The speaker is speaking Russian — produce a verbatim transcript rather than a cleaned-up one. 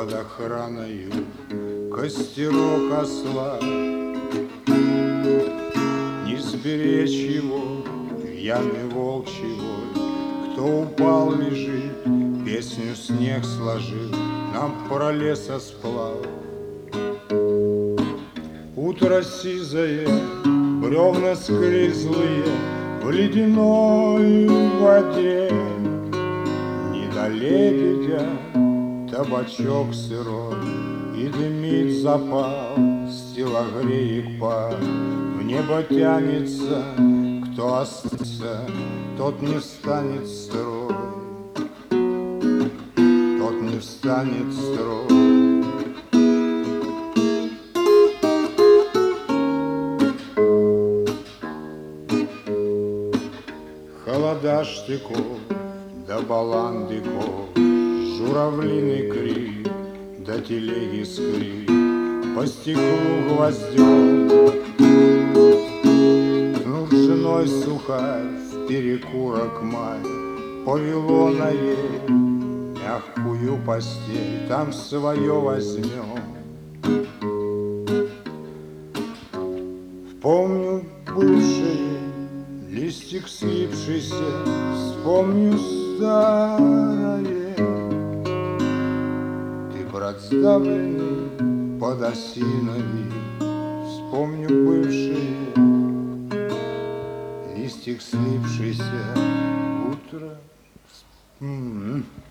под охраною костерок осла. Не сберечь его в яме волчьего, кто упал, лежит, песню снег сложил, нам про лесосплав. Утро сизое, бревна склизлые в ледяной воде. Не до лебедя табачок сырой, и дымит запал с телогреек пар. В небо тянется, кто остался, тот не встанет в строй, тот не встанет в строй. Холода штыков да баландыков, журавлиный крик да телеги скрип, по стеклу гвоздем. Кнут с женой сухарь в перекурок май, повело на ей мягкую постель, там свое возьмем. Помню бывшие листик слипшийся, вспомню старое. Ты, брат, сдавленный под осинами, вспомню бывшие листик слипшийся, утро. М-м-м.